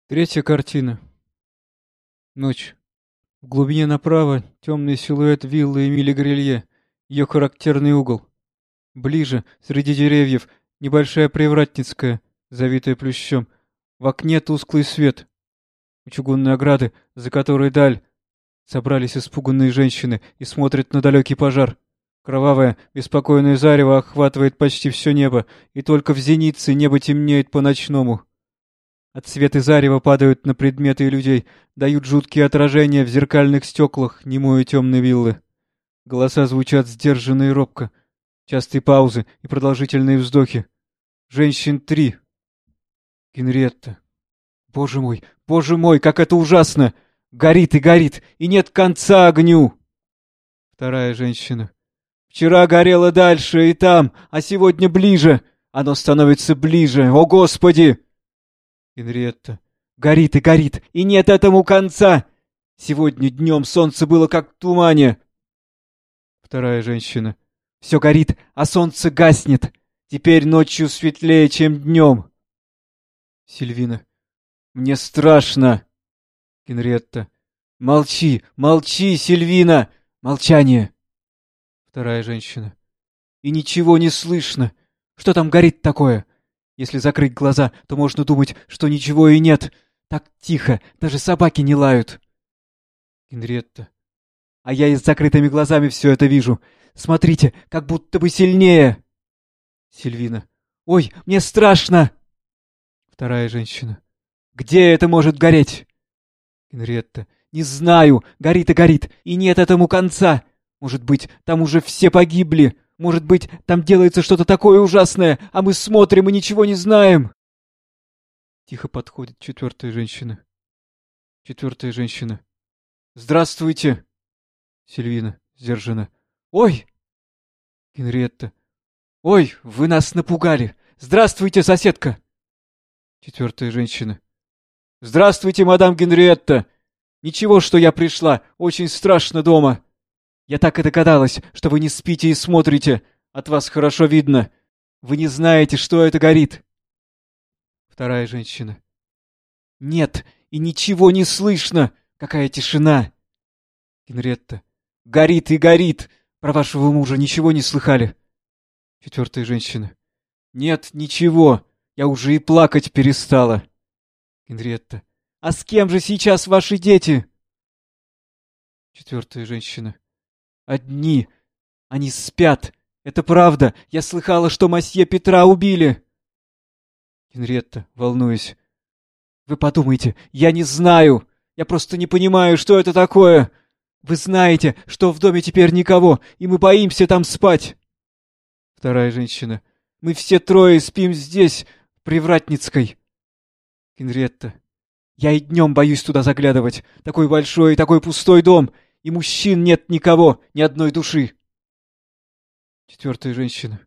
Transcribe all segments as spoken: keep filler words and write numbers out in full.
Третья картина. Ночь. В глубине направо темный силуэт виллы Эмили Грелье, ее характерный угол. Ближе, среди деревьев, небольшая привратницкая, завитая плющом. В окне тусклый свет. У чугунной ограды, за которой даль, собрались испуганные женщины и смотрят на далекий пожар. Кровавое, беспокойное зарево охватывает почти все небо, и только в зенице небо темнеет по-ночному. Отсветы зарева падают на предметы и людей, дают жуткие отражения в зеркальных стеклах немой и темной виллы. Голоса звучат сдержанно и робко. Частые паузы и продолжительные вздохи. Женщин три. Генриетта. Боже мой, боже мой, как это ужасно! Горит и горит, и нет конца огню! Вторая женщина. Вчера горело дальше и там, а сегодня ближе. Оно становится ближе, о Господи! Генриетта. Горит и горит, и нет этому конца! Сегодня днем солнце было как в тумане. Вторая женщина. Все горит, а солнце гаснет. Теперь ночью светлее, чем днем. Сильвина. Мне страшно. Генриетта. Молчи, молчи, Сильвина! Молчание. Вторая женщина. И ничего не слышно. Что там горит такое? Если закрыть глаза, то можно думать, что ничего и нет. Так тихо, даже собаки не лают. Генриетта. А я и с закрытыми глазами все это вижу. Смотрите, как будто бы сильнее. Сильвина. Ой, мне страшно. Вторая женщина. Где это может гореть? Генриетта. Не знаю, горит и горит, и нет этому конца. Может быть, там уже все погибли. Может быть, там делается что-то такое ужасное, а мы смотрим и ничего не знаем. Тихо подходит четвертая женщина. Четвертая женщина. Здравствуйте. Сильвина, сдержанно. Ой! Генриетта. Ой, вы нас напугали. Здравствуйте, соседка. Четвертая женщина. Здравствуйте, мадам Генриетта. Ничего, что я пришла. Очень страшно дома. Я так и догадалась, что вы не спите и смотрите. От вас хорошо видно. Вы не знаете, что это горит. Вторая женщина. Нет, и ничего не слышно. Какая тишина. Генриетта. Горит и горит. Про вашего мужа ничего не слыхали. Четвертая женщина. Нет, ничего. Я уже и плакать перестала. Генриетта. А с кем же сейчас ваши дети? Четвертая женщина. Одни. Они спят. Это правда. Я слыхала, что мосье Петра убили. Генриетта, волнуясь. Вы подумайте, я не знаю. Я просто не понимаю, что это такое. Вы знаете, что в доме теперь никого, и мы боимся там спать. Вторая женщина. Мы все трое спим здесь, в Привратницкой. Генриетта. Я и днем боюсь туда заглядывать. Такой большой и такой пустой дом. И мужчин нет никого, ни одной души. Четвертая женщина.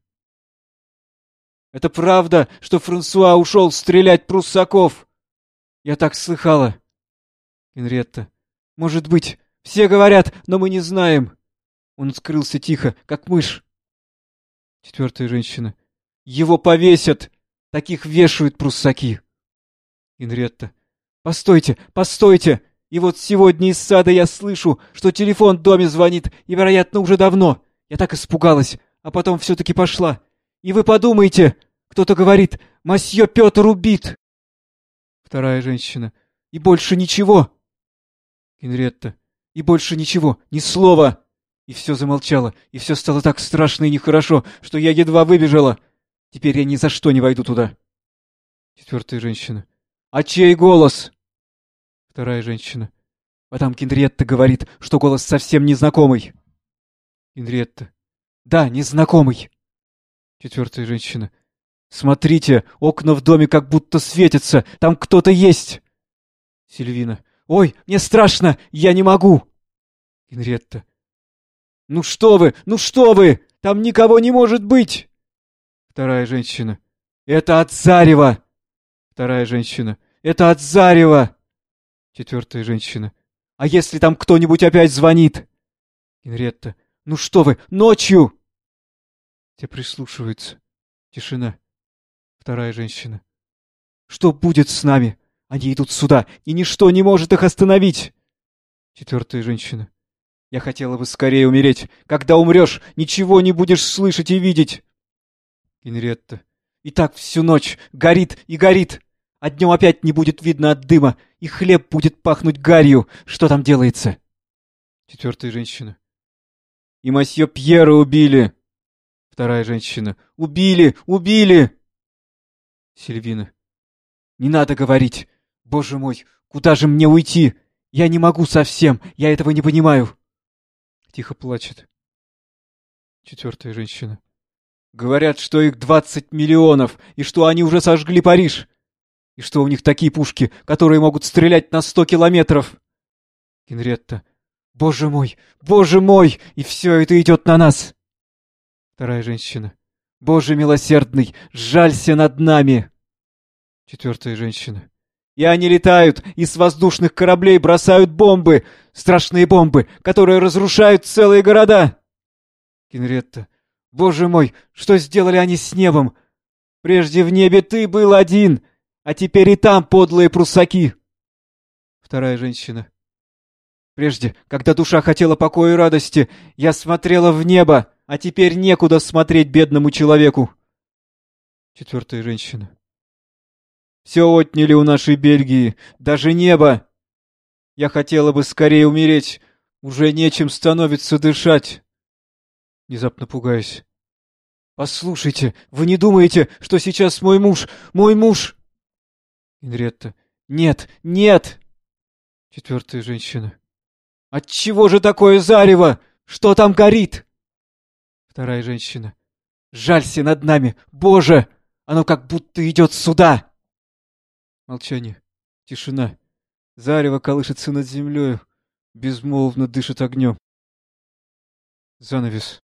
Это правда, что Франсуа ушел стрелять пруссаков? Я так слыхала. Генриетта. Может быть, все говорят, но мы не знаем. Он скрылся тихо, как мышь. Четвертая женщина. Его повесят. Таких вешают пруссаки. Генриетта. Постойте, постойте. И вот сегодня из сада я слышу, что телефон в доме звонит, и, вероятно, уже давно. Я так испугалась, а потом все-таки пошла. И вы подумайте, кто-то говорит, мосье Петр убит. Вторая женщина. И больше ничего. Генриетта. И больше ничего, ни слова. И все замолчало, и все стало так страшно и нехорошо, что я едва выбежала. Теперь я ни за что не войду туда. Четвертая женщина. А чей голос? Вторая женщина. Мадам Генриетта говорит, что голос совсем незнакомый. Генриетта. Да, незнакомый. Четвертая женщина. Смотрите, окна в доме как будто светятся, там кто-то есть. Сильвина. Ой, мне страшно, я не могу. Генриетта. Ну что вы, ну что вы, там никого не может быть. Вторая женщина. Это от зарева. Вторая женщина. Это от зарева. Четвертая женщина. А если там кто-нибудь опять звонит? Генриетта. Ну что вы, ночью! Те прислушиваются. Тишина. Вторая женщина. Что будет с нами? Они идут сюда, и ничто не может их остановить. Четвертая женщина. Я хотела бы скорее умереть. Когда умрешь, ничего не будешь слышать и видеть. Генриетта. И так всю ночь горит и горит. А днем опять не будет видно от дыма, и хлеб будет пахнуть гарью. Что там делается? Четвертая женщина. И мосье Пьера убили. Вторая женщина. Убили! Убили! Сильвина. Не надо говорить. Боже мой, куда же мне уйти? Я не могу совсем, я этого не понимаю. Тихо плачет. Четвертая женщина. Говорят, что их двадцать миллионов, и что они уже сожгли Париж. И что у них такие пушки, которые могут стрелять на сто километров. Генриетта. Боже мой, боже мой, и все это идет на нас. Вторая женщина. Боже милосердный, жалься над нами. Четвертая женщина. И они летают, и с воздушных кораблей бросают бомбы, страшные бомбы, которые разрушают целые города. Генриетта. Боже мой, что сделали они с небом? Прежде в небе ты был один, а теперь и там подлые пруссаки. Вторая женщина. Прежде, когда душа хотела покоя и радости, я смотрела в небо, а теперь некуда смотреть бедному человеку. Четвертая женщина. Все отняли у нашей Бельгии, даже небо. Я хотела бы скорее умереть, уже нечем становится дышать. Внезапно пугаюсь. Послушайте, вы не думаете, что сейчас мой муж, мой муж... Генриетта. Нет, нет! Четвертая женщина. Отчего же такое зарево? Что там горит? Вторая женщина. Жалься над нами, Боже! Оно как будто идет сюда! Молчание. Тишина. Зарево колышется над землею, безмолвно дышит огнем. Занавес.